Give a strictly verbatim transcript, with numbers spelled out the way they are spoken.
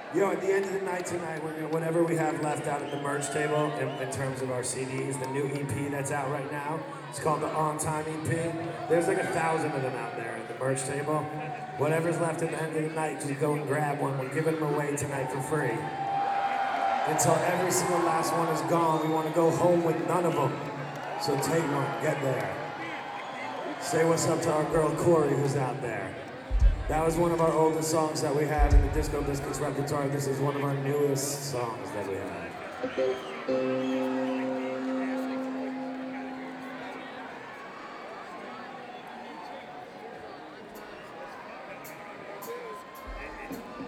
Yo, at the end of the night tonight, we're gonna, whatever we have left out at the merch table in, in terms of our C Ds, the new E P that's out right now, it's called the On Time E P. There's like a thousand of them out there at the merch table. Whatever's left at the end of the night, just go and grab one. We're giving them away tonight for free. Until every single last one is gone, we want to go home with none of them. So take one, get there. Say what's up to our girl Corey who's out there. That was one of our oldest songs that we had in the Disco Biscuits repertoire. This is one of our newest songs that we have.